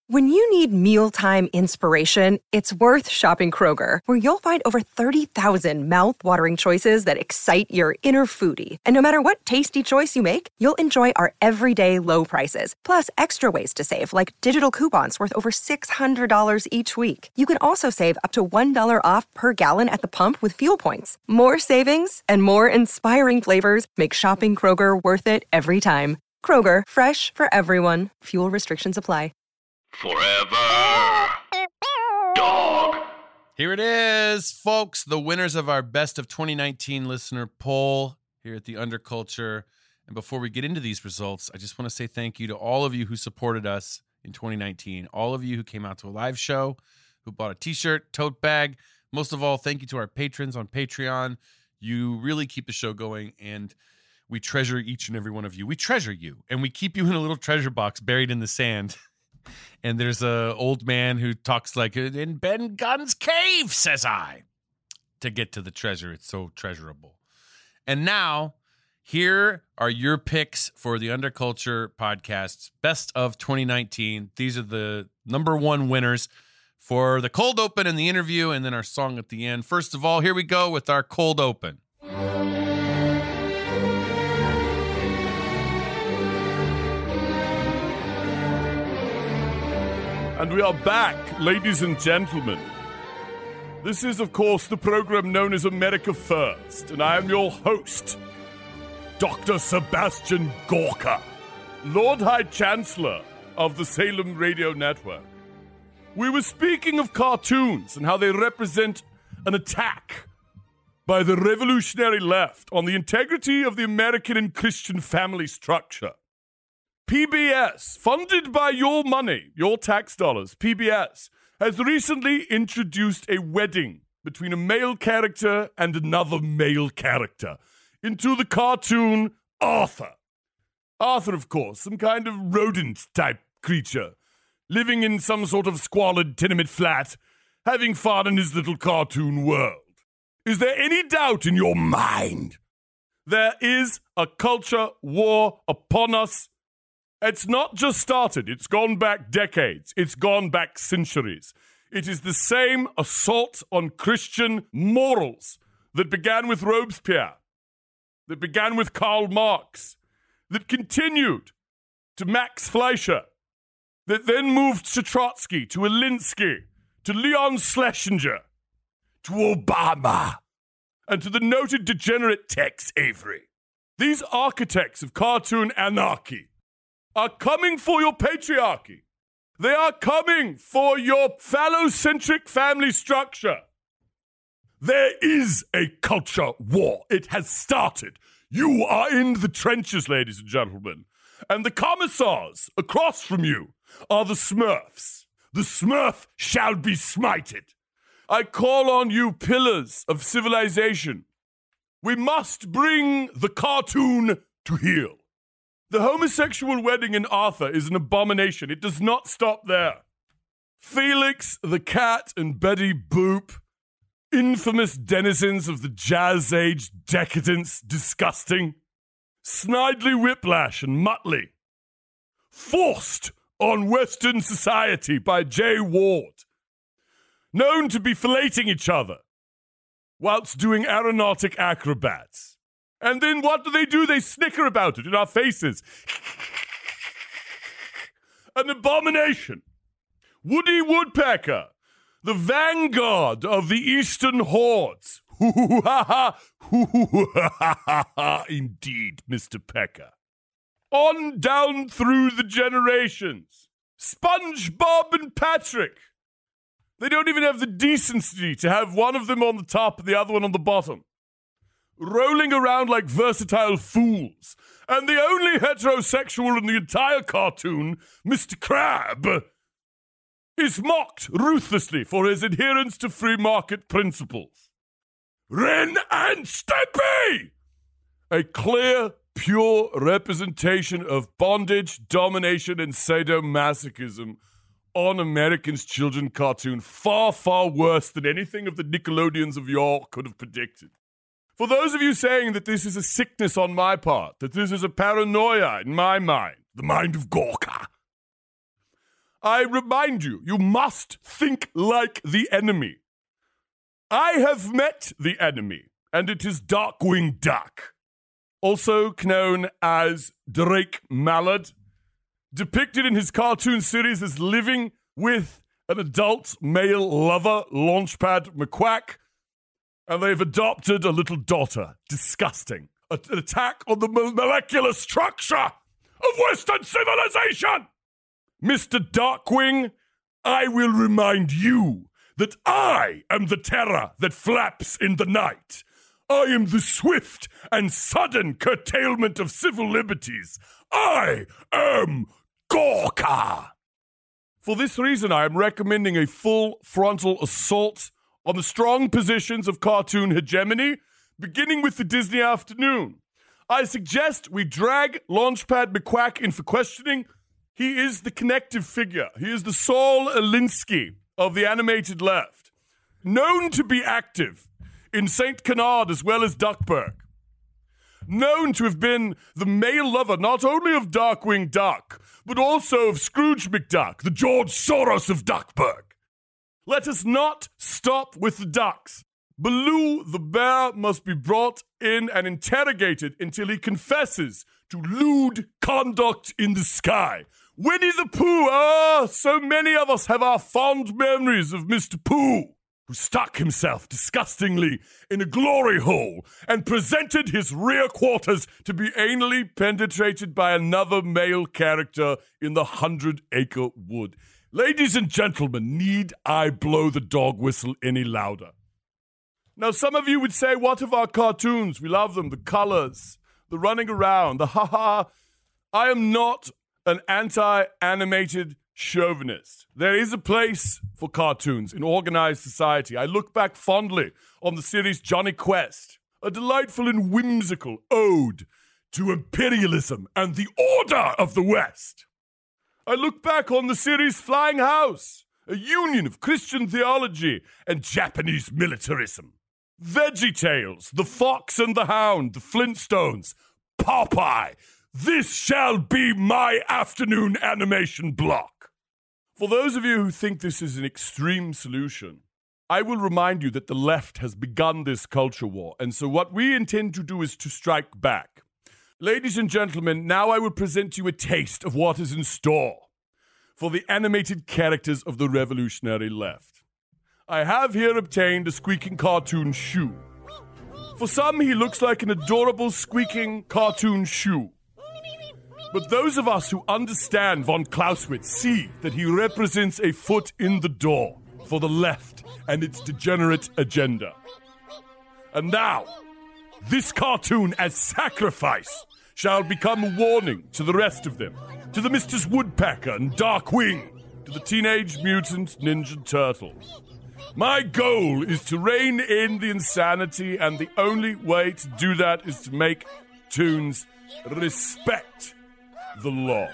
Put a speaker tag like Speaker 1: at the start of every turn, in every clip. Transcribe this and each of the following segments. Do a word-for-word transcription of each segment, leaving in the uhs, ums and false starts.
Speaker 1: When you need mealtime inspiration, it's worth shopping Kroger, where you'll find over thirty thousand mouth-watering choices that excite your inner foodie. And no matter what tasty choice you make, you'll enjoy our everyday low prices, plus extra ways to save, like digital coupons worth over six hundred dollars each week. You can also save up to one dollar off per gallon at the pump with fuel points. More savings and more inspiring flavors make shopping Kroger worth it every time. Kroger, fresh for everyone. Fuel restrictions apply.
Speaker 2: Forever Dog.
Speaker 3: Here it is, folks. The winners of our Best of twenty nineteen listener poll here at The Underculture. And before we get into these results, I just want to say thank you to all of you who supported us in twenty nineteen. All of you who came out to a live show, who bought a t-shirt, tote bag. Most of all, thank you to our patrons on Patreon. You really keep the show going, and we treasure each and every one of you. We treasure you, and we keep you in a little treasure box buried in the sand. And there's a old man who talks like, in Ben Gunn's cave, says I, to get to the treasure. It's so treasurable. And now, here are your picks for the Underculture Podcast's Best of twenty nineteen. These are the number one winners for the cold open and the interview, and then our song at the end. First of all, here we go with our cold open.
Speaker 4: And we are back, ladies and gentlemen. This is, of course, the program known as America First, and I am your host, Doctor Sebastian Gorka, Lord High Chancellor of the Salem Radio Network. We were speaking of cartoons and how they represent an attack by the revolutionary left on the integrity of the American and Christian family structure. P B S, funded by your money, your tax dollars, P B S, has recently introduced a wedding between a male character and another male character into the cartoon Arthur. Arthur, of course, some kind of rodent-type creature, living in some sort of squalid tenement flat, having fun in his little cartoon world. Is there any doubt in your mind? There is a culture war upon us. It's not just started. It's gone back decades. It's gone back centuries. It is the same assault on Christian morals that began with Robespierre, that began with Karl Marx, that continued to Max Fleischer, that then moved to Trotsky, to Alinsky, to Leon Schlesinger, to Obama, and to the noted degenerate Tex Avery. These architects of cartoon anarchy are coming for your patriarchy. They are coming for your phallocentric family structure. There is a culture war. It has started. You are in the trenches, ladies and gentlemen. And the commissars across from you are the Smurfs. The Smurf shall be smited. I call on you, pillars of civilization. We must bring the cartoon to heel. The homosexual wedding in Arthur is an abomination. It does not stop there. Felix the cat and Betty Boop, infamous denizens of the jazz age decadence, disgusting. Snidely Whiplash and Muttley, forced on Western society by Jay Ward, known to be filleting each other whilst doing aeronautic acrobats. And then what do they do? They snicker about it in our faces. An abomination. Woody Woodpecker, the vanguard of the Eastern hordes. Indeed, Mister Pecker. On down through the generations. SpongeBob and Patrick. They don't even have the decency to have one of them on the top and the other one on the bottom, rolling around like versatile fools. And the only heterosexual in the entire cartoon, Mister Crab, is mocked ruthlessly for his adherence to free market principles. Ren and Stimpy! A clear, pure representation of bondage, domination, and sadomasochism on Americans' children cartoon. Far, far worse than anything of the Nickelodeons of yore could have predicted. For those of you saying that this is a sickness on my part, that this is a paranoia in my mind, the mind of Gorka, I remind you, you must think like the enemy. I have met the enemy, and it is Darkwing Duck, also known as Drake Mallard, depicted in his cartoon series as living with an adult male lover, Launchpad McQuack, and they've adopted a little daughter. Disgusting. A- an attack on the mo- molecular structure of Western civilization! Mister Darkwing, I will remind you that I am the terror that flaps in the night. I am the swift and sudden curtailment of civil liberties. I am Gorka. For this reason, I am recommending a full frontal assault on the strong positions of cartoon hegemony, beginning with the Disney afternoon. I suggest we drag Launchpad McQuack in for questioning. He is the connective figure. He is the Saul Alinsky of the animated left, known to be active in Saint Canard as well as Duckburg, known to have been the male lover not only of Darkwing Duck, but also of Scrooge McDuck, the George Soros of Duckburg. Let us not stop with the ducks. Baloo the bear must be brought in and interrogated until he confesses to lewd conduct in the sky. Winnie the Pooh, ah, so many of us have our fond memories of Mister Pooh, who stuck himself disgustingly in a glory hole and presented his rear quarters to be anally penetrated by another male character in the Hundred Acre Wood. Ladies and gentlemen, need I blow the dog whistle any louder? Now, some of you would say, what of our cartoons? We love them, the colors, the running around, the ha-ha. I am not an anti-animated chauvinist. There is a place for cartoons in organized society. I look back fondly on the series Johnny Quest, a delightful and whimsical ode to imperialism and the order of the West. I look back on the series Flying House, a union of Christian theology and Japanese militarism. VeggieTales, The Fox and the Hound, The Flintstones, Popeye. This shall be my afternoon animation block. For those of you who think this is an extreme solution, I will remind you that the left has begun this culture war, and so what we intend to do is to strike back. Ladies and gentlemen, now I will present you a taste of what is in store for the animated characters of the revolutionary left. I have here obtained a squeaking cartoon shoe. For some, he looks like an adorable squeaking cartoon shoe. But those of us who understand von Clausewitz see that he represents a foot in the door for the left and its degenerate agenda. And now, this cartoon as sacrifice shall become a warning to the rest of them, to the Misters Woodpecker and Darkwing, to the Teenage Mutant Ninja Turtles. My goal is to rein in the insanity, and the only way to do that is to make tunes respect the law.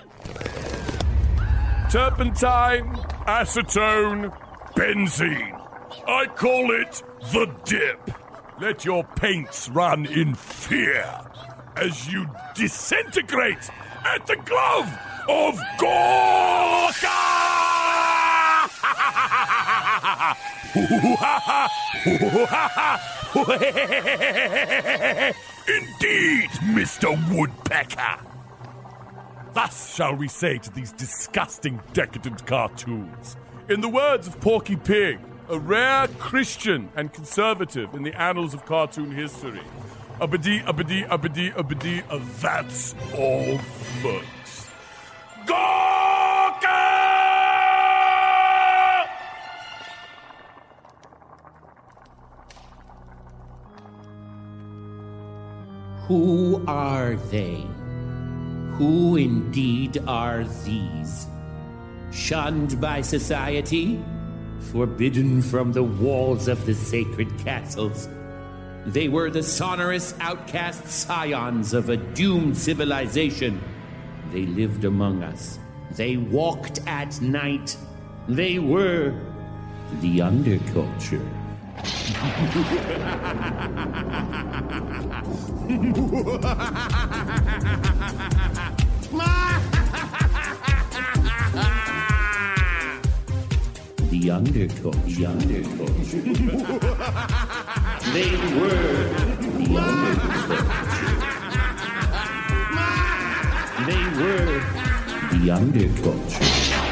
Speaker 4: Turpentine, acetone, benzene. I call it the dip. Let your paints run in fear as you disintegrate at the glove of Gorka! Indeed, Mister Woodpecker. Thus shall we say to these disgusting, decadent cartoons. In the words of Porky Pig, a rare Christian and conservative in the annals of cartoon history, Abadi, abadi, abadi, abadi, uh, that's all, folks. Gorka!
Speaker 5: Who are they? Who indeed are these? Shunned by society, forbidden from the walls of the sacred castles. They were the sonorous outcast scions of a doomed civilization. They lived among us. They walked at night. They were the underculture. The Underculture. The Underculture. They were the Underculture. They were the Underculture.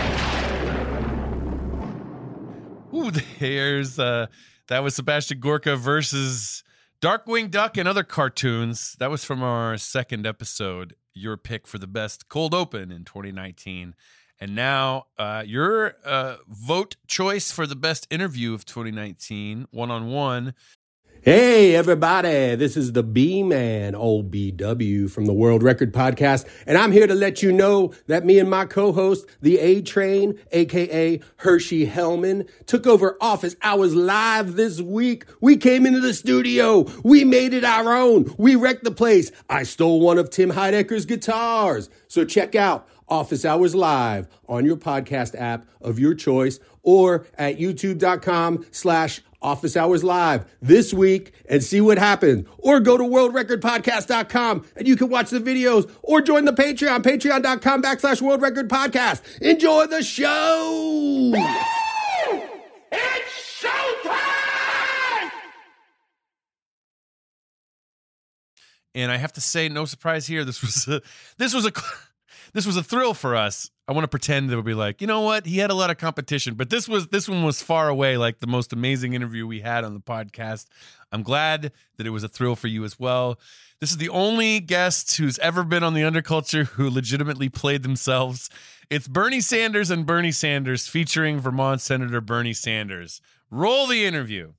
Speaker 3: Ooh, there's uh, that was Sebastian Gorka versus Darkwing Duck and other cartoons. That was from our second episode. Your pick for the best cold open in twenty nineteen. And now uh, your uh, vote choice for the best interview of twenty nineteen, one-on-one.
Speaker 6: Hey, everybody. This is the B-Man, old B W from the World Record Podcast. And I'm here to let you know that me and my co-host, the A-Train, a k a. Hershey Hellman, took over Office Hours Live this week. We came into the studio. We made it our own. We wrecked the place. I stole one of Tim Heidecker's guitars. So check out Office Hours Live on your podcast app of your choice or at youtube.com slash Office Hours Live this week and see what happens. Or go to world record podcast dot com and you can watch the videos or join the Patreon, patreon.com backslash World Record Podcast. Enjoy the show!
Speaker 2: It's showtime!
Speaker 3: And I have to say, no surprise here, this was a, this was a... This was a thrill for us. I want to pretend that we'll be like, you know what? He had a lot of competition, but this was this one was far away like the most amazing interview we had on the podcast. I'm glad that it was a thrill for you as well. This is the only guest who's ever been on the Underculture who legitimately played themselves. It's Bernie Sanders and Bernie Sanders featuring Vermont Senator Bernie Sanders. Roll the interview.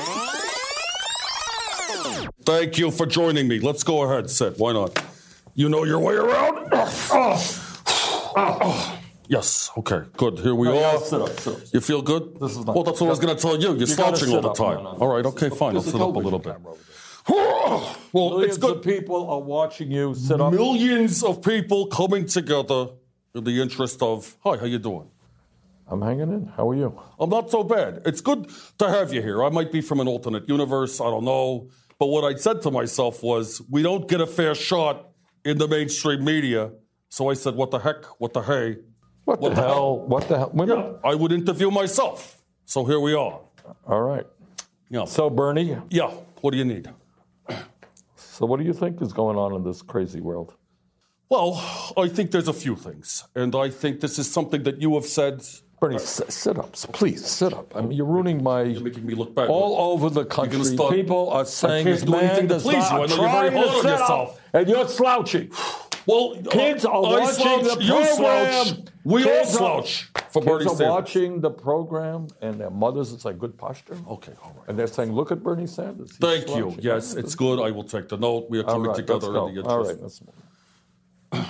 Speaker 7: Thank you for joining me. Let's go ahead, sit. Why not? You know your way around? Oh. Oh. Yes, okay, good. Here we
Speaker 8: no,
Speaker 7: are.
Speaker 8: Sit up, sit up.
Speaker 7: You feel good?
Speaker 8: This is not
Speaker 7: well, that's what I was going to tell you. You're you slouching all the time. No, no, no. All right, okay, fine. I'll sit up a little bit. Well,
Speaker 8: Millions
Speaker 7: it's good.
Speaker 8: of people are watching you sit up.
Speaker 7: Millions of people coming together in the interest of, hi, how you doing?
Speaker 8: I'm hanging in. How are you?
Speaker 7: I'm not so bad. It's good to have you here. I might be from an alternate universe. I don't know. But what I said to myself was, we don't get a fair shot in the mainstream media. So I said, what the heck? What the hey?
Speaker 8: What, what the, the hell? hell? What the hell?
Speaker 7: Yeah, I would interview myself. So here we are.
Speaker 8: All right.
Speaker 7: Yeah.
Speaker 8: So, Bernie?
Speaker 7: Yeah. What do you need?
Speaker 8: So what do you think is going on in this crazy world?
Speaker 7: Well, I think there's a few things. And I think this is something that you have said.
Speaker 8: Bernie, uh, sit up. Please, sit up. I mean, you're ruining my...
Speaker 7: You're making me look bad.
Speaker 8: All over the country,
Speaker 7: start,
Speaker 8: people are saying
Speaker 7: this
Speaker 8: man does
Speaker 7: please
Speaker 8: not...
Speaker 7: you. I know you're very hard on yourself.
Speaker 8: And you're slouching.
Speaker 7: Well,
Speaker 8: kids are
Speaker 7: I
Speaker 8: watching
Speaker 7: slouch,
Speaker 8: the
Speaker 7: you
Speaker 8: program.
Speaker 7: Slouch. We
Speaker 8: kids
Speaker 7: all slouch
Speaker 8: are,
Speaker 7: for Bernie
Speaker 8: Sanders. Kids are watching the program, and their mothers, it's like good posture.
Speaker 7: Okay, all right.
Speaker 8: And they're saying, look at Bernie Sanders. He's
Speaker 7: Thank
Speaker 8: slouching.
Speaker 7: you. Yes, it's good. I will take the note. We are coming
Speaker 8: right,
Speaker 7: together
Speaker 8: let's go.
Speaker 7: in the
Speaker 8: All
Speaker 7: interest.
Speaker 8: right,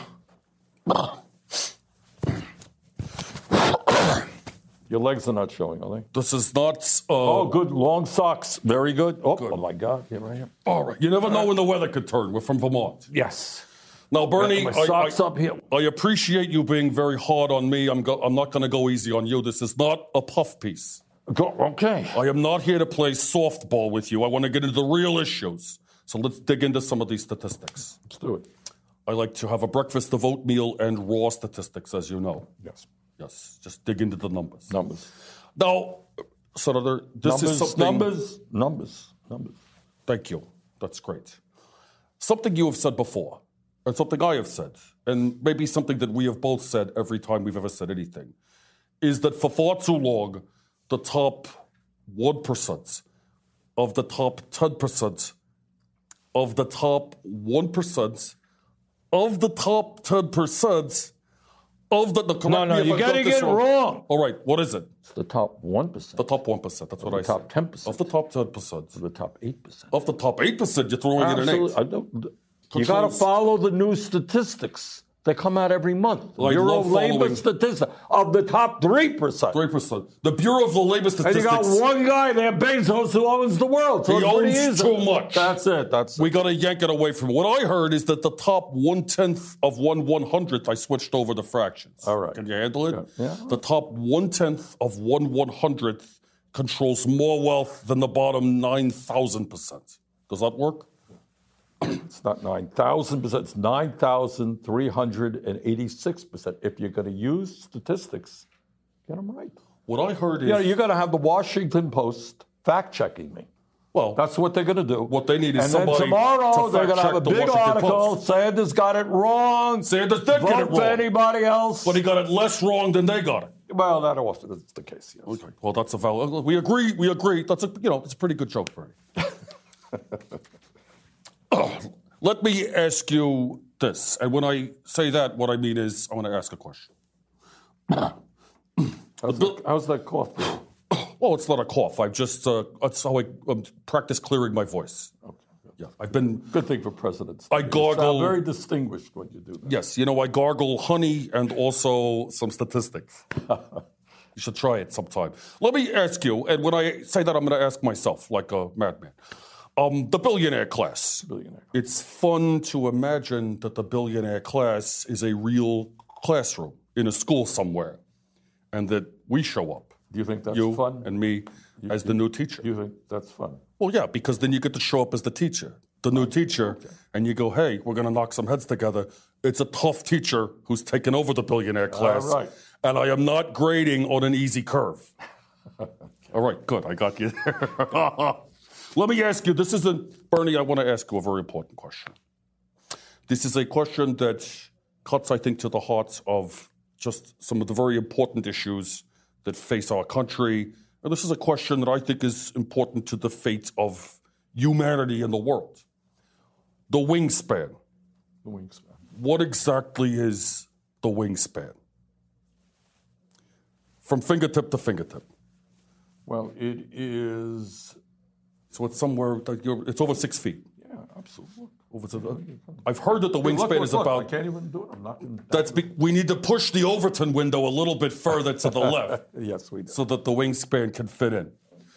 Speaker 8: let's Your legs are not showing, are they?
Speaker 7: This is not... Uh,
Speaker 8: oh, good. Long socks. Very good. Oh, good. Oh my God. Here I am.
Speaker 7: All right. You never know when the weather could turn. We're from Vermont.
Speaker 8: Yes.
Speaker 7: Now, Bernie,
Speaker 8: my socks
Speaker 7: I, I,
Speaker 8: up here.
Speaker 7: I appreciate you being very hard on me. I'm, go, I'm not going to go easy on you. This is not a puff piece.
Speaker 8: Go, okay.
Speaker 7: I am not here to play softball with you. I want to get into the real issues. So let's dig into some of these statistics.
Speaker 8: Let's do it.
Speaker 7: I like to have a breakfast of oatmeal and raw statistics, as you know.
Speaker 8: Yes.
Speaker 7: Yes. Just dig into the numbers.
Speaker 8: Numbers.
Speaker 7: Now, Senator, this
Speaker 8: numbers,
Speaker 7: is something...
Speaker 8: Numbers, numbers, numbers.
Speaker 7: Thank you. That's great. Something you have said before. And something I have said, and maybe something that we have both said every time we've ever said anything, is that for far too long, the top one percent of the top ten percent of the top one percent of the top ten percent of the... the
Speaker 8: no, no, you got to get it wrong.
Speaker 7: All right, what is it?
Speaker 8: It's the top one percent.
Speaker 7: The top one percent, that's what I said.
Speaker 8: The top ten percent.
Speaker 7: Of the top ten percent.
Speaker 8: Of the top eight percent.
Speaker 7: Of the top eight percent, you're throwing
Speaker 8: Absolutely.
Speaker 7: in an eight.
Speaker 8: I don't, You got to follow the new statistics. They come out every month. The
Speaker 7: I
Speaker 8: Bureau
Speaker 7: love
Speaker 8: of Labor
Speaker 7: following-
Speaker 8: Statistics of the top three percent.
Speaker 7: three percent. The Bureau of the Labor
Speaker 8: And
Speaker 7: Statistics.
Speaker 8: you got one guy there, Bezos, who owns the world. So
Speaker 7: He
Speaker 8: it's pretty
Speaker 7: owns
Speaker 8: easy.
Speaker 7: too much.
Speaker 8: That's it. That's
Speaker 7: We
Speaker 8: it.
Speaker 7: got to yank it away from him. What I heard is that the top one-tenth of one one-hundredth, I switched over to fractions.
Speaker 8: All right.
Speaker 7: Can you handle it?
Speaker 8: Yeah. Yeah.
Speaker 7: The top one-tenth of one one-hundredth controls more wealth than the bottom nine thousand percent. Does that work?
Speaker 8: It's not nine thousand percent. It's nine thousand three hundred eighty-six percent. If you're going to use statistics, get them right.
Speaker 7: What I heard is...
Speaker 8: Yeah, you got to have the Washington Post fact-checking me.
Speaker 7: Well,
Speaker 8: that's what they're going to do.
Speaker 7: What they need is
Speaker 8: and
Speaker 7: somebody
Speaker 8: then tomorrow
Speaker 7: to
Speaker 8: they're going to have a
Speaker 7: fact-check the
Speaker 8: big
Speaker 7: Washington
Speaker 8: article.
Speaker 7: Post.
Speaker 8: Sanders got it wrong.
Speaker 7: Sanders did
Speaker 8: Vote
Speaker 7: get it wrong.
Speaker 8: for anybody else.
Speaker 7: But he got it less wrong than they got it.
Speaker 8: Well, that often is the case, yes.
Speaker 7: Okay. Well, that's a valid... We agree, we agree. That's a, you know, it's a pretty good joke, Bernie. Let me ask you this. And when I say that, what I mean is I want to ask a question.
Speaker 8: how's, that, how's that cough?
Speaker 7: Well, it's not a cough. I just, uh, that's how I um, practice clearing my voice. Okay. Yeah, I've been...
Speaker 8: Good thing for presidents.
Speaker 7: I gargle...
Speaker 8: You sound very distinguished when you do that.
Speaker 7: Yes, you know, I gargle honey and also some statistics. You should try it sometime. Let me ask you, and when I say that, I'm going to ask myself, like a madman. Um, the billionaire class.
Speaker 8: Billionaire.
Speaker 7: It's fun to imagine that the billionaire class is a real classroom in a school somewhere, and that we show up.
Speaker 8: Do you think that's
Speaker 7: you
Speaker 8: fun?
Speaker 7: And me
Speaker 8: you,
Speaker 7: as the new teacher.
Speaker 8: You think that's fun?
Speaker 7: Well, yeah, because then you get to show up as the teacher, the new teacher, okay. And you go, hey, we're going to knock some heads together. It's a tough teacher who's taken over the billionaire class.
Speaker 8: All right.
Speaker 7: And I am not grading on an easy curve. Okay. All right, good. I got you there. Let me ask you, this isn't, Bernie, I want to ask you a very important question. This is a question that cuts, I think, to the hearts of just some of the very important issues that face our country. And this is a question that I think is important to the fate of humanity in the world. The wingspan.
Speaker 8: The wingspan.
Speaker 7: What exactly is the wingspan? From fingertip to fingertip.
Speaker 8: Well, it is...
Speaker 7: So it's somewhere, it's over six feet.
Speaker 8: Yeah, absolutely.
Speaker 7: Over to the, I've heard that the wingspan
Speaker 8: look, look,
Speaker 7: is
Speaker 8: look,
Speaker 7: about...
Speaker 8: I can't even do it. I'm not... In,
Speaker 7: that's be, we need to push the Overton window a little bit further to the left.
Speaker 8: Yes, we do.
Speaker 7: So that the wingspan can fit in.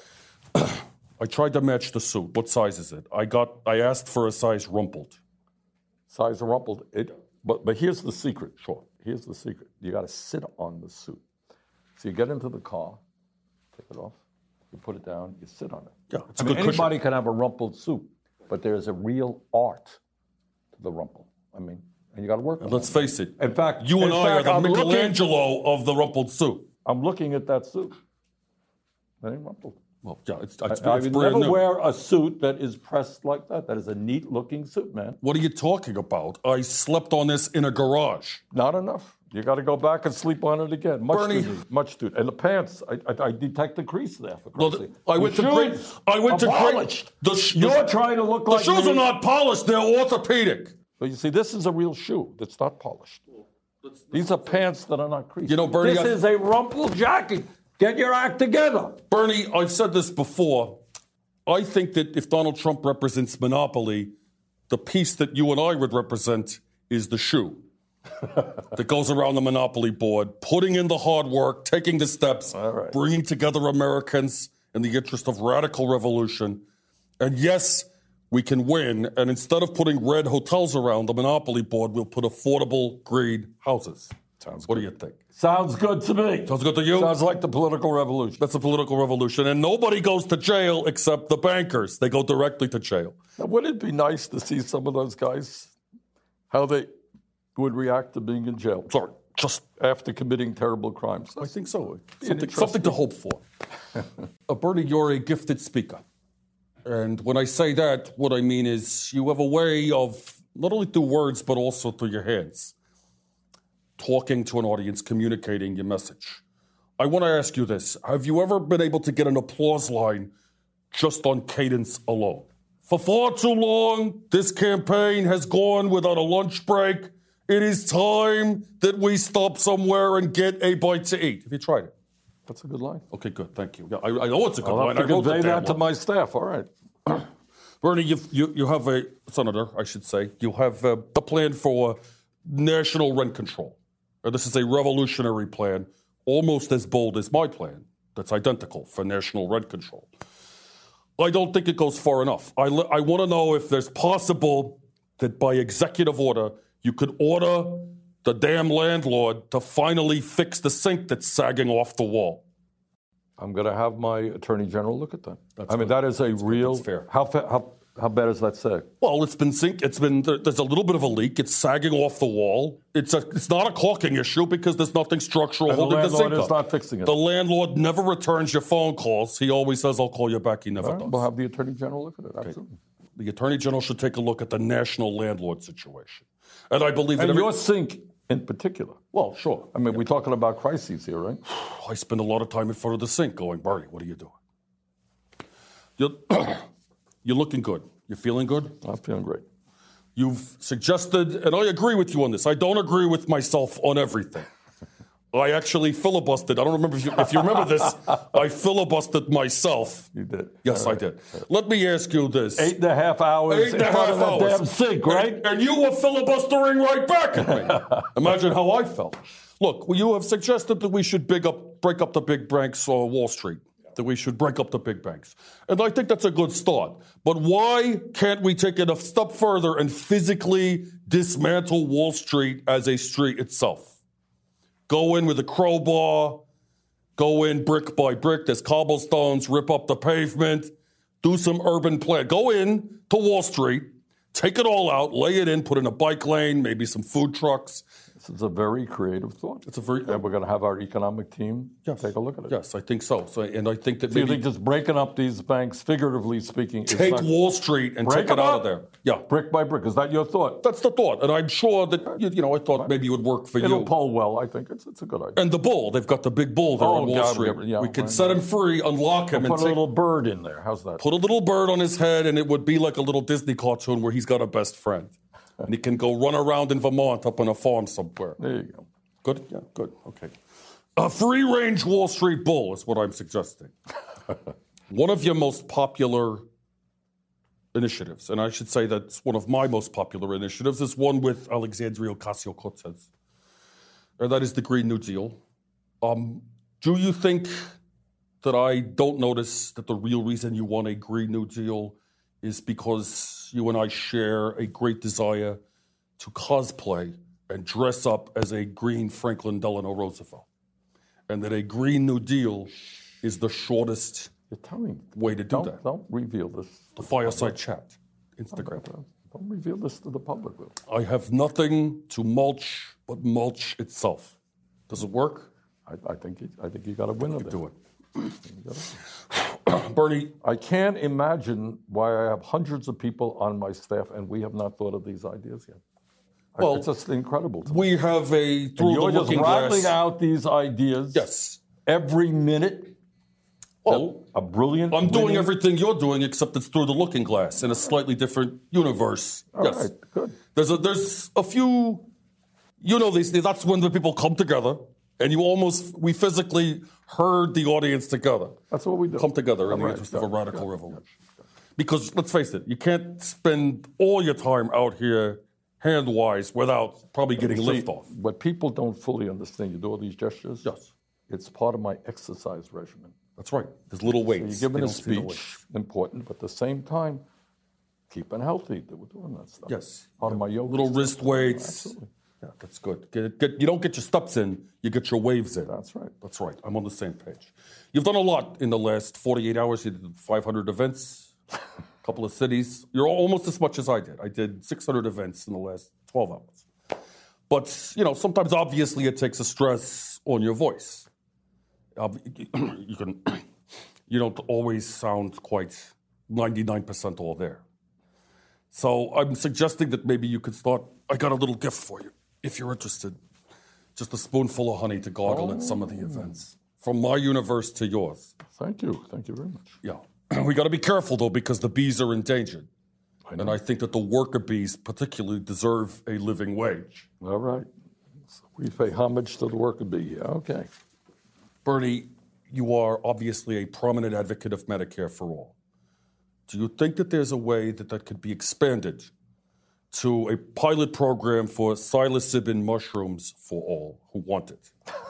Speaker 7: I tried to match the suit. What size is it? I got. I asked for a size rumpled.
Speaker 8: Size rumpled. It. But but here's the secret. Sure. Here's the secret. You got to sit on the suit. So you get into the car, take it off, you put it down, you sit on it.
Speaker 7: Yeah, it's a
Speaker 8: I
Speaker 7: good
Speaker 8: mean, anybody
Speaker 7: cushion.
Speaker 8: can have a rumpled suit, but there's a real art to the rumple. I mean, and you got to work on it.
Speaker 7: Let's face it.
Speaker 8: In fact,
Speaker 7: you and
Speaker 8: in
Speaker 7: I
Speaker 8: fact,
Speaker 7: are the
Speaker 8: I'm
Speaker 7: Michelangelo
Speaker 8: looking,
Speaker 7: of the rumpled suit.
Speaker 8: I'm looking at that suit. That ain't rumpled.
Speaker 7: Well, yeah, it's, it's,
Speaker 8: I, I
Speaker 7: it's
Speaker 8: would
Speaker 7: brand
Speaker 8: never
Speaker 7: new.
Speaker 8: wear a suit that is pressed like that. That is a neat-looking suit, man.
Speaker 7: What are you talking about? I slept on this in a garage.
Speaker 8: Not enough. You got to go back and sleep on it again. Much
Speaker 7: Bernie,
Speaker 8: too neat. Much too. And the pants, I, I, I detect the crease there. For
Speaker 7: well,
Speaker 8: the,
Speaker 7: I went to great. I went to
Speaker 8: polished.
Speaker 7: great. The, sh-
Speaker 8: You're
Speaker 7: the,
Speaker 8: trying to look
Speaker 7: the
Speaker 8: like
Speaker 7: shoes
Speaker 8: you-
Speaker 7: are not polished. They're orthopedic.
Speaker 8: But you see, this is a real shoe that's not polished. These are pants that are not creased.
Speaker 7: You know, Bernie,
Speaker 8: this
Speaker 7: I-
Speaker 8: is a rumpled jacket. Get your act together.
Speaker 7: Bernie, I've said this before. I think that if Donald Trump represents monopoly, the piece that you and I would represent is the shoe that goes around the monopoly board, putting in the hard work, taking the steps,
Speaker 8: right.
Speaker 7: bringing together Americans in the interest of radical revolution. And yes, we can win. And instead of putting red hotels around the monopoly board, we'll put affordable green houses.
Speaker 8: Sounds
Speaker 7: what
Speaker 8: good.
Speaker 7: do you think?
Speaker 8: Sounds good to me.
Speaker 7: Sounds good to you?
Speaker 8: Sounds like the political revolution.
Speaker 7: That's a political revolution. And nobody goes to jail except the bankers. They go directly to jail.
Speaker 8: Now, wouldn't it be nice to see some of those guys, how they would react to being in jail?
Speaker 7: Sorry, just
Speaker 8: after committing terrible crimes.
Speaker 7: I think so. Something, something to hope for. uh, Bernie, you're a gifted speaker. And when I say that, what I mean is you have a way of, not only through words, but also through your hands, talking to an audience, communicating your message. I want to ask you this. Have you ever been able to get an applause line just on cadence alone? For far too long, this campaign has gone without a lunch break. It is time that we stop somewhere and get a bite to eat. Have you tried it?
Speaker 8: That's a good line.
Speaker 7: Okay, good. Thank you. Yeah, I, I know it's a good
Speaker 8: I'll
Speaker 7: line.
Speaker 8: have to
Speaker 7: I wrote
Speaker 8: convey
Speaker 7: the damn
Speaker 8: that to
Speaker 7: one.
Speaker 8: my staff. All right.
Speaker 7: Bernie, you've, you you have a senator, I should say. You have a, a plan for national rent control. Uh, This is a revolutionary plan, almost as bold as my plan. That's identical for national rent control. I don't think it goes far enough. I, li- I want to know if there's possible that by executive order, you could order the damn landlord to finally fix the sink that's sagging off the wall.
Speaker 8: I'm going to have my attorney general look at that.
Speaker 7: That's
Speaker 8: I mean,
Speaker 7: good.
Speaker 8: that is a
Speaker 7: That's good.
Speaker 8: real.
Speaker 7: That's fair.
Speaker 8: How, fa- how How bad is that sag?
Speaker 7: Well, it's been sink. It's been there, there's a little bit of a leak. It's sagging off the wall. It's a. It's not a caulking issue because there's nothing structural
Speaker 8: And the
Speaker 7: holding the
Speaker 8: landlord
Speaker 7: sink
Speaker 8: is
Speaker 7: up.
Speaker 8: not fixing it.
Speaker 7: The landlord never returns your phone calls. He always says, "I'll call you back." He never
Speaker 8: All right,
Speaker 7: does.
Speaker 8: we'll have the Attorney General look at it. Absolutely.
Speaker 7: The Attorney General should take a look at the national landlord situation, and I believe that
Speaker 8: And
Speaker 7: every,
Speaker 8: your sink in particular.
Speaker 7: well, sure.
Speaker 8: I mean, we're talking about crises here, right?
Speaker 7: I spend a lot of time in front of the sink going, Barney, what are you doing? You're, you're looking good. You're feeling good?
Speaker 8: I'm feeling great.
Speaker 7: You've suggested, and I agree with you on this. I don't agree with myself on everything. I actually filibustered. I don't remember if you, if you remember this. I filibustered myself.
Speaker 8: You did.
Speaker 7: Yes, I did. Let me ask you this.
Speaker 8: Eight and a half hours
Speaker 7: Eight and
Speaker 8: in
Speaker 7: a
Speaker 8: front
Speaker 7: half
Speaker 8: of that
Speaker 7: hours.
Speaker 8: damn sink, right?
Speaker 7: And, and you were filibustering right back at me. Imagine how I felt. Look, well, you have suggested that we should big up, break up the big banks on Wall Street, that we should break up the big banks. And I think that's a good start. But why can't we take it a step further and physically dismantle Wall Street as a street itself? Go in with a crowbar, go in brick by brick. There's cobblestones, rip up the pavement, do some urban plan. Go in to Wall Street, take it all out, lay it in, put in a bike lane, maybe some food trucks.
Speaker 8: This is a very creative thought.
Speaker 7: It's a very
Speaker 8: And we're going to have our economic team
Speaker 7: yes.
Speaker 8: take a look at it.
Speaker 7: Yes, I think so. So, and I think that
Speaker 8: So you
Speaker 7: maybe
Speaker 8: think just breaking up these banks, figuratively speaking, is
Speaker 7: take
Speaker 8: not-
Speaker 7: Wall Street and
Speaker 8: Break
Speaker 7: take it
Speaker 8: them
Speaker 7: out
Speaker 8: up?
Speaker 7: of there. Yeah,
Speaker 8: brick by brick. Is that your thought?
Speaker 7: that's the thought. And I'm sure that you, you know, I thought maybe it would work for
Speaker 8: It'll
Speaker 7: you.
Speaker 8: poll well. I think it's it's a good idea.
Speaker 7: And the bull, they've got the big bull there
Speaker 8: Oh,
Speaker 7: on Wall
Speaker 8: God,
Speaker 7: Street.
Speaker 8: we- yeah,
Speaker 7: we could
Speaker 8: right.
Speaker 7: set him free, unlock him,
Speaker 8: Put
Speaker 7: and
Speaker 8: a
Speaker 7: take,
Speaker 8: little bird in there. How's that?
Speaker 7: put a little bird on his head, and it would be like a little Disney cartoon where he's got a best friend. And he can go run around in Vermont up on a farm somewhere.
Speaker 8: There you go.
Speaker 7: Good? Yeah, good. Okay. A free-range Wall Street bull is what I'm suggesting. One of your most popular initiatives, and I should say that's one of my most popular initiatives, is one with Alexandria Ocasio-Cortez, and that is the Green New Deal. Um, do you think that I don't notice that the real reason you want a Green New Deal is because you and I share a great desire to cosplay and dress up as a green Franklin Delano Roosevelt, and that a Green New Deal is the shortest
Speaker 8: You're telling me.
Speaker 7: way to do
Speaker 8: Don't,
Speaker 7: that?
Speaker 8: don't reveal this.
Speaker 7: The Fireside Chat, Instagram.
Speaker 8: Don't, don't reveal this to the public. Will.
Speaker 7: I have nothing to mulch but mulch itself. Does it work?
Speaker 8: I, I think you, I think you got a winner there.
Speaker 7: Do it. Bernie,
Speaker 8: I can't imagine why I have hundreds of people on my staff and we have not thought of these ideas yet. I-
Speaker 7: Well,
Speaker 8: it's just incredible to me.
Speaker 7: we have a
Speaker 8: And
Speaker 7: through
Speaker 8: you're
Speaker 7: the
Speaker 8: just
Speaker 7: looking
Speaker 8: rattling
Speaker 7: glass.
Speaker 8: out these ideas
Speaker 7: Yes.
Speaker 8: every minute.
Speaker 7: Well,
Speaker 8: A brilliant.
Speaker 7: I'm doing
Speaker 8: winning-
Speaker 7: everything you're doing, except it's through the looking glass in a slightly different universe.
Speaker 8: All
Speaker 7: yes.
Speaker 8: right, good.
Speaker 7: There's a there's a few, you know, these. That's when the people come together, and you almost we physically herd the audience together.
Speaker 8: That's what we do.
Speaker 7: Come together in the
Speaker 8: Right,
Speaker 7: interest of a
Speaker 8: yeah,
Speaker 7: radical
Speaker 8: yeah,
Speaker 7: revolution. Because let's face it, you can't spend all your time out here hand-wise without probably getting
Speaker 8: See,
Speaker 7: lift off.
Speaker 8: What people don't fully understand, you do all these gestures.
Speaker 7: Yes.
Speaker 8: It's part of my exercise regimen.
Speaker 7: That's right. There's little
Speaker 8: So
Speaker 7: weights.
Speaker 8: you're
Speaker 7: They
Speaker 8: giving a
Speaker 7: don't see the weights.
Speaker 8: speech, important, but at the same time, keeping healthy. We're doing that stuff.
Speaker 7: Yes.
Speaker 8: Part of my yoga.
Speaker 7: Little
Speaker 8: stuff.
Speaker 7: wrist weights.
Speaker 8: Absolutely.
Speaker 7: Yeah, that's good. Get, get, you don't get your steps in, you get your waves in.
Speaker 8: That's right.
Speaker 7: That's right. I'm on the same page. You've done a lot in the last forty-eight hours. You did five hundred events, a couple of cities. You're almost as much as I did. I did six hundred events in the last twelve hours. But, you know, sometimes obviously it takes a stress on your voice. Uh, you can, you don't always sound quite ninety-nine percent all there. So I'm suggesting that maybe you could start. I got a little gift for you, if you're interested. Just a spoonful of honey to gargle at some of the events. From my universe to yours.
Speaker 8: Thank you. Thank you very much.
Speaker 7: Yeah. We got to be careful, though, because the bees are endangered.
Speaker 8: I know.
Speaker 7: And I think that the worker bees particularly deserve a living wage.
Speaker 8: All right. So we pay homage to the worker bee. Yeah, okay.
Speaker 7: Bernie, you are obviously a prominent advocate of Medicare for all. Do you think that there's a way that that could be expanded to a pilot program for psilocybin mushrooms for all who want it?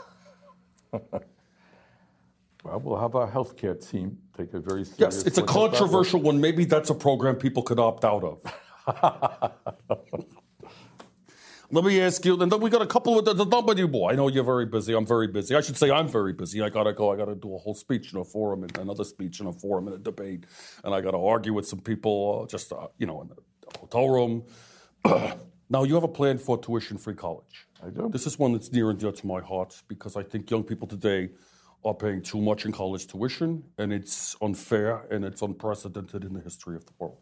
Speaker 8: Well, we'll have our healthcare team take a very serious
Speaker 7: Yes, it's a
Speaker 8: look at that one.
Speaker 7: controversial one. Maybe that's a program people could opt out of. Let me ask you, and then we got a couple of, the nobody more. I know you're very busy. I'm very busy. I should say I'm very busy. I got to go. I got to do a whole speech in a forum and another speech in a forum and a debate. And I got to argue with some people uh, just, uh, you know, in the hotel room. Now, you have a plan for tuition-free college.
Speaker 8: I do.
Speaker 7: This is one that's near and dear to my heart because I think young people today are paying too much in college tuition, and it's unfair and it's unprecedented in the history of the world.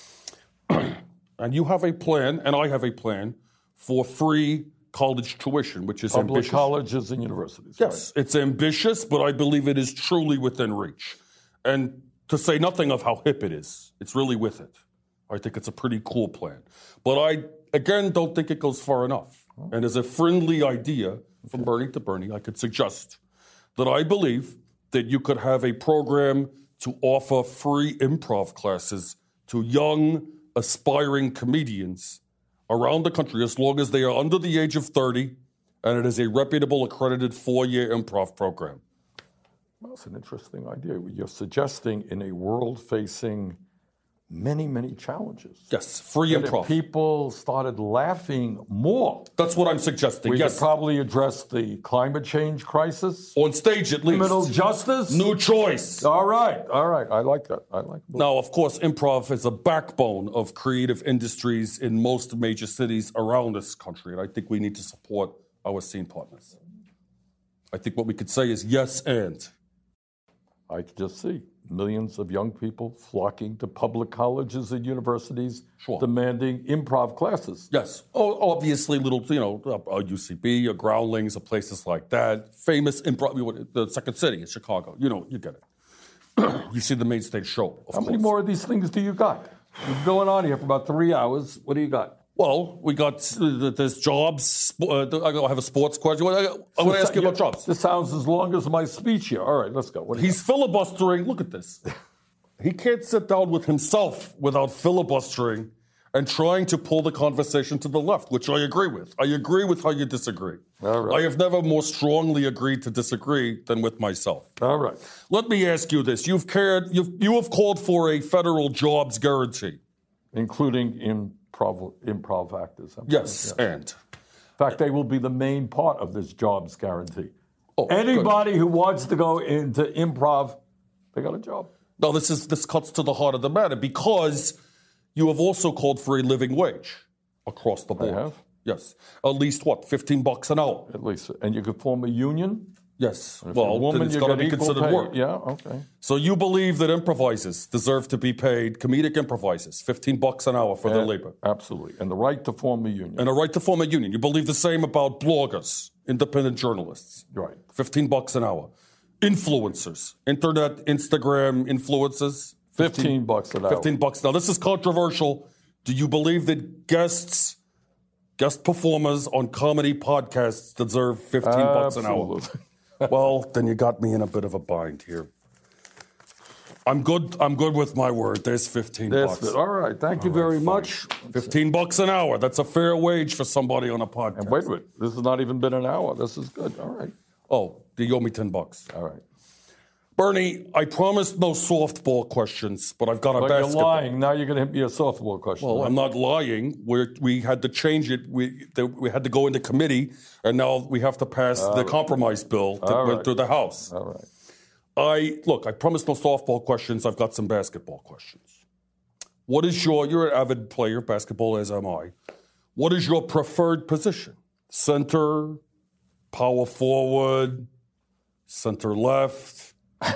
Speaker 7: And you have a plan, and I have a plan, for free college tuition, which is
Speaker 8: Public
Speaker 7: ambitious.
Speaker 8: colleges and universities.
Speaker 7: Yes,
Speaker 8: right.
Speaker 7: It's ambitious, but I believe it is truly within reach. And to say nothing of how hip it is, it's really with it. I think it's a pretty cool plan. But I, again, don't think it goes far enough. Oh. And as a friendly idea from Bernie to Bernie, I could suggest that I believe that you could have a program to offer free improv classes to young, aspiring comedians around the country as long as they are under the age of thirty, and it is a reputable, accredited four-year improv program.
Speaker 8: Well, it's an interesting idea. You're suggesting in a world facing many, many challenges.
Speaker 7: Yes, free
Speaker 8: that
Speaker 7: improv.
Speaker 8: If people started laughing more.
Speaker 7: That's what I'm suggesting,
Speaker 8: we
Speaker 7: yes.
Speaker 8: could probably address the climate change crisis.
Speaker 7: On stage, at least.
Speaker 8: Criminal justice.
Speaker 7: New choice.
Speaker 8: All right, all right. I like that. I like that.
Speaker 7: Now, of course, improv is a backbone of creative industries in most major cities around this country, and I think we need to support our scene partners. I think what we could say is yes and.
Speaker 8: I could just see millions of young people flocking to public colleges and universities,
Speaker 7: sure.
Speaker 8: demanding improv classes.
Speaker 7: Yes. Oh, obviously, little, you know, uh, U C B or Groundlings or places like that. Famous improv, the Second City in Chicago. You know, you get it. You see the main stage show, of
Speaker 8: How
Speaker 7: course.
Speaker 8: many more of these things do you got? You've been going on here for about three hours. What do you got?
Speaker 7: Well, we got, uh, there's jobs. Uh, I have a sports question. I want to ask you about jobs.
Speaker 8: This sounds as long as my speech here. All right, let's go. What do you
Speaker 7: He's filibustering. Look at this. He can't sit down with himself without filibustering and trying to pull the conversation to the left, which I agree with. I agree with how you disagree.
Speaker 8: All right.
Speaker 7: I have never more strongly agreed to disagree than with myself.
Speaker 8: All right.
Speaker 7: Let me ask you this. You've cared, you've, you have called for a federal jobs guarantee.
Speaker 8: Including improv, improv actors. I'm
Speaker 7: Yes,
Speaker 8: sorry,
Speaker 7: and?
Speaker 8: In fact, they will be the main part of this jobs guarantee.
Speaker 7: Oh,
Speaker 8: Anybody
Speaker 7: good.
Speaker 8: who wants to go into improv, they got a job.
Speaker 7: No, this is this cuts to the heart of the matter because you have also called for a living wage across the board.
Speaker 8: I have?
Speaker 7: Yes. At least what, fifteen bucks an hour?
Speaker 8: At least. And you could form a union?
Speaker 7: Yes.
Speaker 8: If
Speaker 7: Well,
Speaker 8: you're a woman,
Speaker 7: then it's
Speaker 8: you
Speaker 7: got to
Speaker 8: get
Speaker 7: be
Speaker 8: equal
Speaker 7: considered
Speaker 8: pay.
Speaker 7: work.
Speaker 8: Yeah, okay.
Speaker 7: So you believe that improvisers deserve to be paid, comedic improvisers, fifteen bucks an hour for their
Speaker 8: And-
Speaker 7: labor.
Speaker 8: Absolutely. And the right to form a union.
Speaker 7: And a right to form a union. You believe the same about bloggers, independent journalists.
Speaker 8: Right.
Speaker 7: fifteen bucks an hour. Influencers, internet, Instagram influencers.
Speaker 8: fifteen bucks an hour.
Speaker 7: fifteen bucks. Now, this is controversial. Do you believe that guests, guest performers on comedy podcasts deserve fifteen bucks an hour?
Speaker 8: Absolutely.
Speaker 7: Well, then you got me in a bit of a bind here. I'm good. I'm good with my word. There's fifteen
Speaker 8: That's
Speaker 7: bucks.
Speaker 8: it. All right. Thank you very much.
Speaker 7: Fifteen bucks an hour. That's a fair wage for somebody on a podcast.
Speaker 8: And wait a minute. This has not even been an hour. This is good. All right.
Speaker 7: Oh, you owe me ten bucks.
Speaker 8: All right.
Speaker 7: Bernie, I promised no softball questions, but I've got a
Speaker 8: But you're
Speaker 7: basketball.
Speaker 8: lying. Now you're going to hit me a softball question.
Speaker 7: Well,
Speaker 8: right?
Speaker 7: I'm not lying. We we had to change it. We the, we had to go into committee, and now we have to pass the
Speaker 8: right.
Speaker 7: compromise bill that
Speaker 8: All
Speaker 7: went
Speaker 8: right.
Speaker 7: through the House.
Speaker 8: All right.
Speaker 7: I look. I promised no softball questions. I've got some basketball questions. What is your? You're an avid player of basketball, as am I. What is your preferred position? Center, power forward, center left.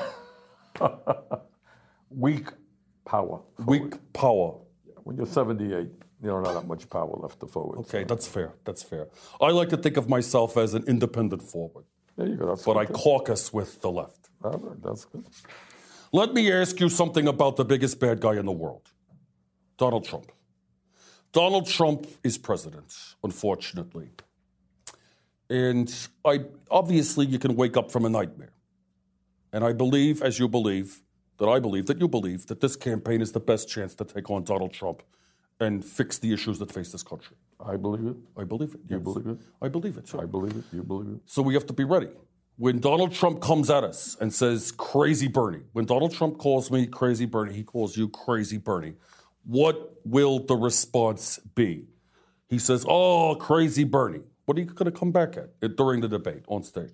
Speaker 8: Weak power.
Speaker 7: Weak power.
Speaker 8: When you're seventy-eight, you don't have that much power left to forward.
Speaker 7: Okay,
Speaker 8: so.
Speaker 7: that's fair. That's fair. I like to think of myself as an independent forward,
Speaker 8: There you go. That's
Speaker 7: but I
Speaker 8: good.
Speaker 7: caucus with the left.
Speaker 8: All right, that's good.
Speaker 7: Let me ask you something about the biggest bad guy in the world, Donald Trump. Donald Trump is president, unfortunately. And I obviously you can wake up from a nightmare. And I believe, as you believe, that I believe, that you believe, that this campaign is the best chance to take on Donald Trump and fix the issues that face this country.
Speaker 8: I believe it.
Speaker 7: I believe it.
Speaker 8: You
Speaker 7: yes.
Speaker 8: believe it?
Speaker 7: I believe it, sir.
Speaker 8: I believe it. You believe it.
Speaker 7: So we have to be ready. When Donald Trump comes at us and says, crazy Bernie, when Donald Trump calls me crazy Bernie, he calls you crazy Bernie. What will the response be? He says, oh, crazy Bernie. What are you going to come back at it during the debate on stage?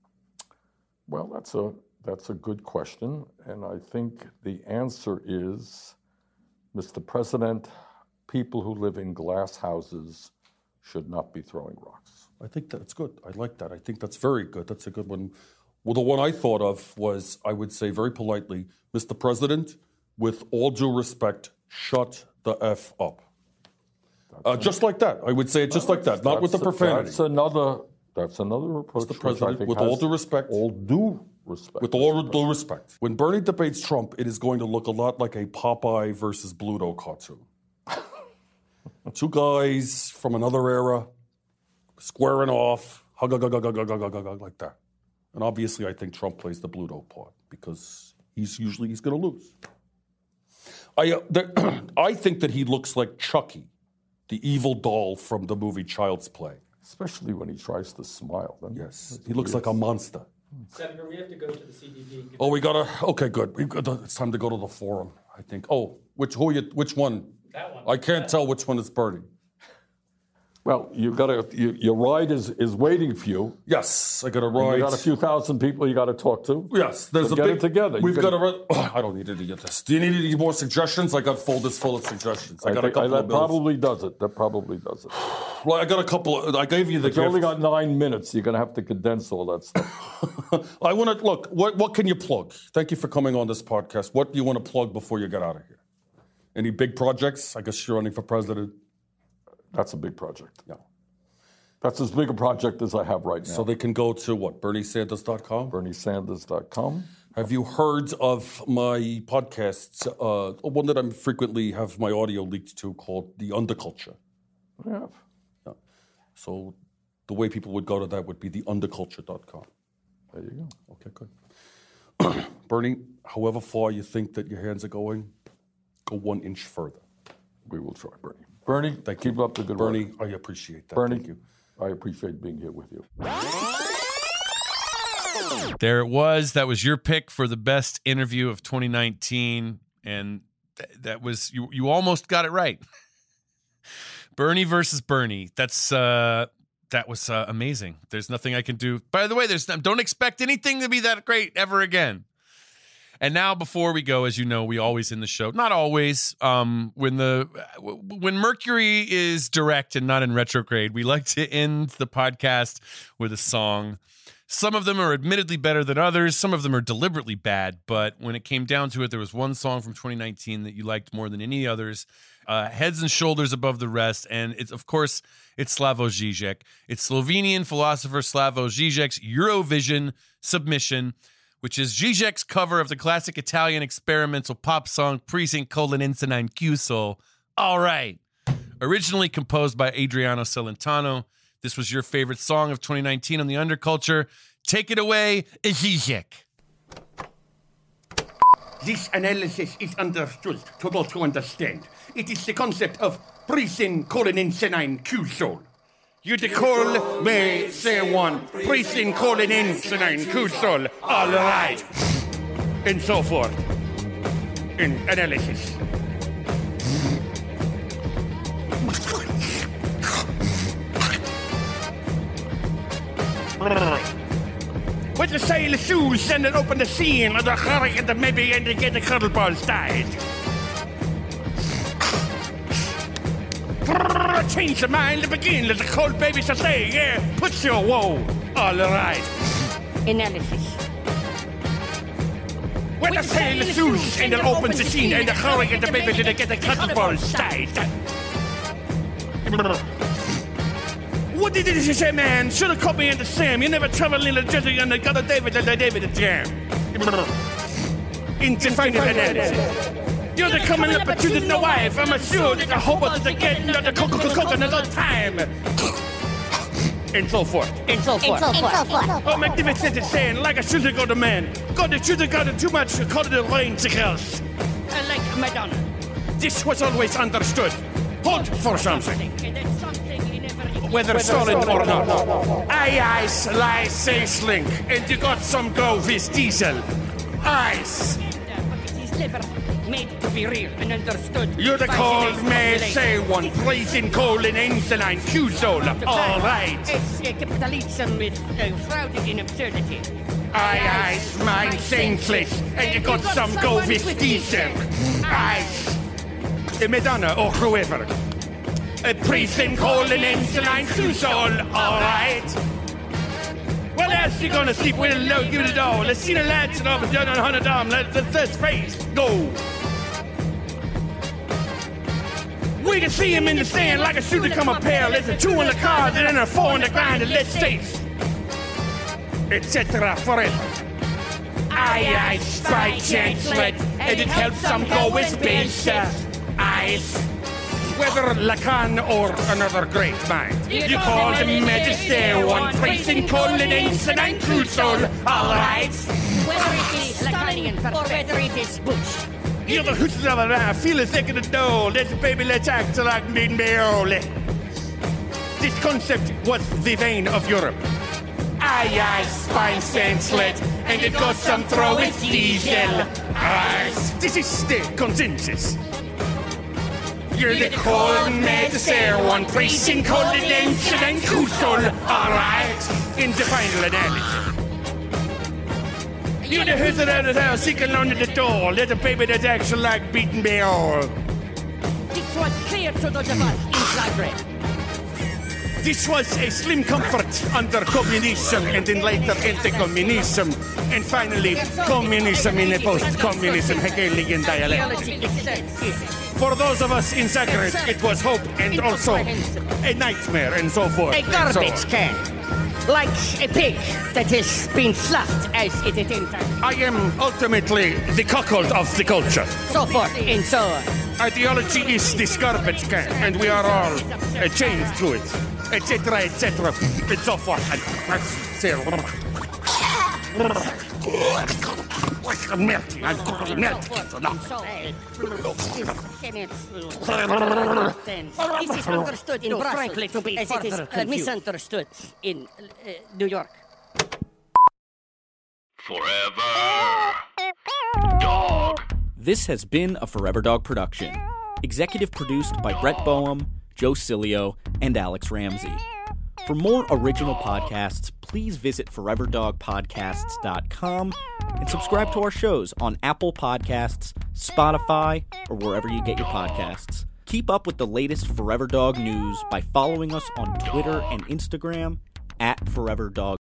Speaker 8: Well, that's a that's a good question, and I think the answer is, Mister President, people who live in glass houses should not be throwing rocks.
Speaker 7: I think that's good. I like that. I think that's very good. That's a good one. Well, the one I thought of was, I would say very politely, Mister President, with all due respect, shut the F up. Uh, just like that. I would say it just like that, not with the profanity.
Speaker 8: That's another, that's another approach.
Speaker 7: Mister President, with all due respect.
Speaker 8: All due respect.
Speaker 7: With all due respect. When Bernie debates Trump, it is going to look a lot like a Popeye versus Bluto cartoon. Two guys from another era, squaring off, hug, hug, hug, hug, hug, hug, hug, hug, hug, like that. And obviously, I think Trump plays the Bluto part because he's usually he's going to lose. I uh, the, I think that he looks like Chucky, the evil doll from the movie Child's Play.
Speaker 8: Especially when he tries to smile.
Speaker 7: Yes, he looks like a monster.
Speaker 9: Senator, we have to go to the C D P.
Speaker 7: Oh, we gotta. Okay, good. We got it's time to go to the forum. I think. Oh, which who? You, which one?
Speaker 9: That one.
Speaker 7: I can't tell which one is Bernie.
Speaker 8: Well, you got to. You, your ride is, is waiting for you.
Speaker 7: Yes, I got a ride.
Speaker 8: You got a few thousand people you got to talk to.
Speaker 7: Yes, there's
Speaker 8: so
Speaker 7: a
Speaker 8: get
Speaker 7: big.
Speaker 8: it together.
Speaker 7: We've
Speaker 8: you
Speaker 7: got to. Oh, I don't need to get this. Do you need any more suggestions? I got folders full of suggestions. I,
Speaker 8: I
Speaker 7: got
Speaker 8: think,
Speaker 7: a couple
Speaker 8: I,
Speaker 7: of
Speaker 8: That
Speaker 7: bills.
Speaker 8: probably does it. That probably does it.
Speaker 7: Well, I got a couple. Of, I gave you the.
Speaker 8: But you only got nine minutes. You're going to have to condense all that stuff.
Speaker 7: I want to look. What what can you plug? Thank you for coming on this podcast. What do you want to plug before you get out of here? Any big projects? I guess you're running for president.
Speaker 8: That's a big project.
Speaker 7: Yeah.
Speaker 8: That's as big a project as I have right now.
Speaker 7: So they can go to what? Bernie Sanders dot com?
Speaker 8: Bernie Sanders dot com.
Speaker 7: Have you heard of my podcasts? Uh, one that I'm frequently have my audio leaked to called The Underculture.
Speaker 8: I have.
Speaker 7: Yeah. So the way people would go to that would be the underculture dot com.
Speaker 8: There you go.
Speaker 7: Okay, good. Bernie, however far you think that your hands are going, go one inch further.
Speaker 8: We will try, Bernie. Bernie,
Speaker 7: Thank
Speaker 8: keep
Speaker 7: you.
Speaker 8: up the good
Speaker 7: Bernie,
Speaker 8: work.
Speaker 7: I appreciate that.
Speaker 8: Bernie,
Speaker 7: Thank you.
Speaker 8: I appreciate being here with you.
Speaker 3: There it was. That was your pick for the best interview of twenty nineteen. And th- that was, you You almost got it right. Bernie versus Bernie. That's, uh, that was uh, amazing. There's nothing I can do. By the way, there's don't expect anything to be that great ever again. And now, before we go, as you know, we always end the show. Not always. Um, when the when Mercury is direct and not in retrograde, we like to end the podcast with a song. Some of them are admittedly better than others. Some of them are deliberately bad. But when it came down to it, there was one song from twenty nineteen that you liked more than any others, uh, heads and shoulders above the rest. And it's, of course, it's Slavoj Žižek. It's Slovenian philosopher Slavoj Žižek's Eurovision submission, which is Žižek's cover of the classic Italian experimental pop song Pristin Koleninsa nine Kusol. All right. Originally composed by Adriano Celentano, this was your favorite song of twenty nineteen on The Underculture. Take it away, Žižek.
Speaker 2: This analysis is understood to go to understand. It is the concept of Pristin Koleninsa nine Kusol. You decall may say one, Pristin Koleninsa nine Kusol, all right, and so forth. In analysis. With the sail shoes and it open the scene of the hurricane that maybe and to get the cuddle balls died. Change the mind to begin, let the cold baby say, yeah, put your woe, all right.
Speaker 10: Analysis.
Speaker 2: With the sail shoes and it opens the scene and the hurricane the baby to get the cuddle balls died. What did you say, man? Should have caught me in the Sam. You never traveled in the Jersey and they got a David and the David the Jam. Indefinite analysis. You're the coming up, but you didn't know wife. I'm sure that the hope is the getting of the coconut all time. And so forth.
Speaker 10: And so forth. And so forth.
Speaker 2: Oh, magnificent is saying, like a shooter go to man. God, the shooter got too much, you call it the rain sickles.
Speaker 10: I like Madonna.
Speaker 2: This was always understood. Hold for something. Whether stolen or not. Aye, aye, sly, say, slink. And you got some go with diesel. Ice.
Speaker 10: never made to be real and understood.
Speaker 2: You're the
Speaker 10: by
Speaker 2: cold
Speaker 10: today's
Speaker 2: may
Speaker 10: population.
Speaker 2: say one, praising colon insuline Q-sol. All right.
Speaker 10: It's uh, capitalism with uh, shrouded in absurdity.
Speaker 2: Aye, aye, mine senseless, and you got some go with decent. Aye. A Madonna or whoever. A praising colon insuline Q-sol. All right. Well, as you're gonna sleep, we'll know give it all. Let's see the lads and over done on hundred arm. Let the first phase go. We can see him in the stand like a shooter come a pair. There's a two in the car, and then a four in the grind, and let's taste, et cetera forever. Aye, aye, spy chancellor, and it helps some go with space. Eyes. Whether Lacan or another great mind. You call the Magister one, praising colon insuline Q-sol. All right.
Speaker 10: Whether it is Lacanian or whether it is Bush.
Speaker 2: You're the hoosters of a feel a second of dough. Let's baby, let's act like me This concept was the vein of Europe. Aye, aye, spine slant, and it got some throw with diesel. Aye, this is the consensus. You're the cold Magister one, praising colon insuline Q-sol. All right, in the final analysis. You're the wizard out of the house, seeking under the door. Let the baby that's actually like beaten by all.
Speaker 10: This was clear to the device in Zagreb.
Speaker 2: This was a slim comfort under communism and then later anti-communism and finally communism in a post-communism Hegelian dialectic. For those of us in Zagreb, it was hope and also a nightmare and so forth.
Speaker 10: A garbage can. Like a pig that has been slaughtered as it is entered.
Speaker 2: I am ultimately the cuckold of the culture.
Speaker 10: So forth and so on.
Speaker 2: Ideology is this garbage can, and we are all uh, chained to it, et cetera, et cetera, and so forth. I'm melting. I'm melting.
Speaker 10: This is understood in Brussels to be as it is uh, misunderstood in uh, New York.
Speaker 11: Forever Dog.
Speaker 12: This has been a Forever Dog production. Executive produced by Brett Boehm, Joe Cilio, and Alex Ramsey. For more original podcasts, please visit forever dog podcasts dot com and subscribe to our shows on Apple Podcasts, Spotify, or wherever you get your podcasts. Keep up with the latest Forever Dog news by following us on Twitter and Instagram at Forever Dog.